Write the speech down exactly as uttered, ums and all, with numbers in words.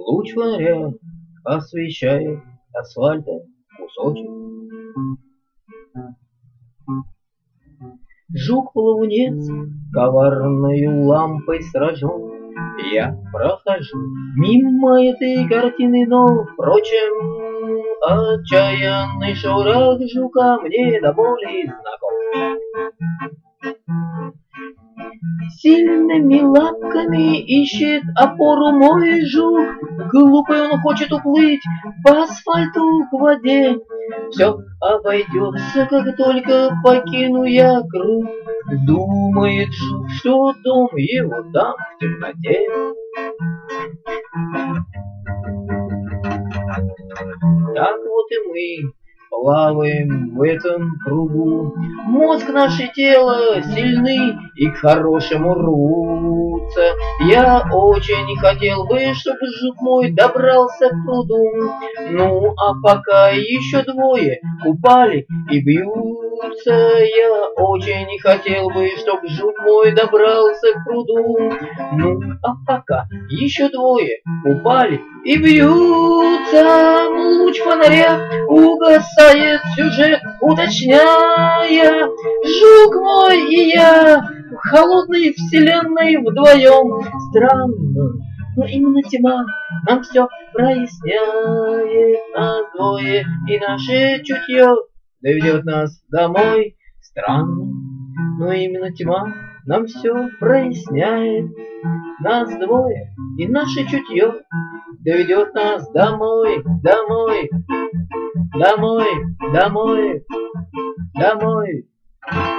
Луч фонаря освещает асфальта кусочек. Жук-плавунец коварною лампой сражен. Я прохожу мимо этой картины, но, впрочем, отчаянный шорох жука мне до боли знаком. Сильными лапками ищет опору мой жук. Глупый он хочет уплыть по асфальту к воде. Все обойдется, как только покину я круг. Думает жук, что дом его там в темноте. Так вот и мы плаваем в этом кругу. Мозг, наше тело сильны и к хорошему рвутся. Я очень хотел бы, чтобы жук мой добрался к пруду. Ну, а пока еще двое упали и бьются. Я очень хотел бы, чтобы жук мой добрался к пруду. Ну, а пока еще двое упали и бьются. Луч фонаря угасает сюжет, уточняя: жук мой и я в холодной вселенной вдвоем. Странно, но именно тьма нам все проясняет. Нас двое, и наше чутье доведет нас домой. Странно, но именно тьма нам все проясняет. Нас двое, и наше чутье доведет нас домой, домой, домой, домой, домой.